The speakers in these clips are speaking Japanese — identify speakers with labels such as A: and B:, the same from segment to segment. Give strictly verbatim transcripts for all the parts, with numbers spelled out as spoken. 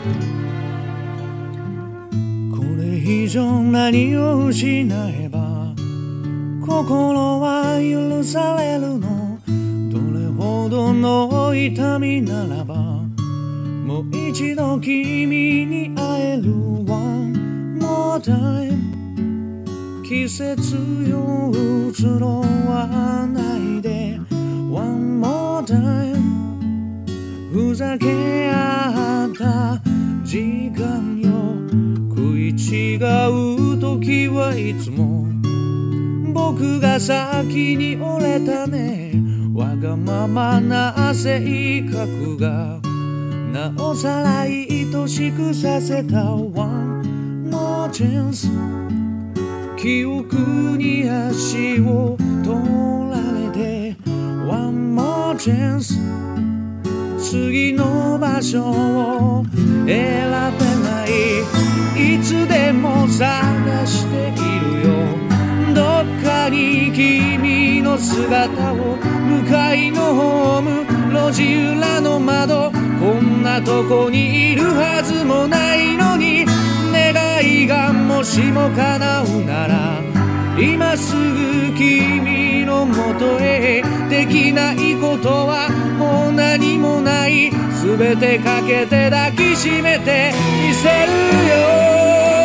A: これ以上何を失えば心は許されるの。どれほどの痛みならばもう一度君に会える。 One more time 季節よ移ろわないで One more time ふざけ合った時間よ。食い違う時はいつも僕が先に折れたね。わがままな性格がなおさら愛しくさせた One more chance 記憶に足を取られて One more chance 次の場所を選べない。いつでも探しているよ。どっかに君の姿を。向かいのホーム路地裏の窓。こんなとこにいるはずもないのに。願いがもしも叶うなら今すぐ君のもとへ。できないことはもう何もない。全てかけて抱きしめてみせるよ。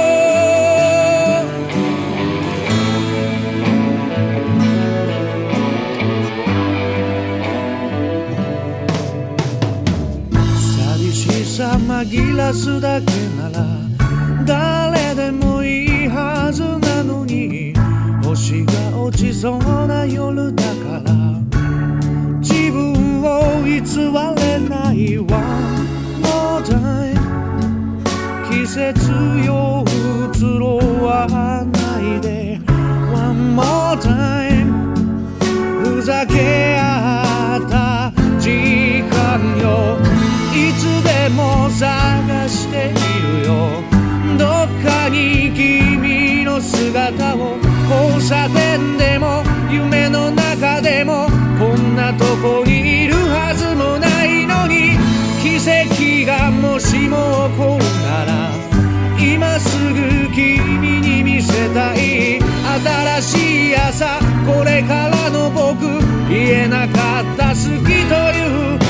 A: さ紛らすだけなら誰でもいいはずなのに。星が落ちそうな夜だから自分を偽れない。 One more time 季節よ移ろわないで One more time ふざけ合った時間よ。いつでも探しているよ。どっかに君の姿を。交差点でも夢の中でもこんなとこにいるはずもないのに。奇跡がもしも起こるなら今すぐ君に見せたい。新しい朝これからの僕言えなかった好きという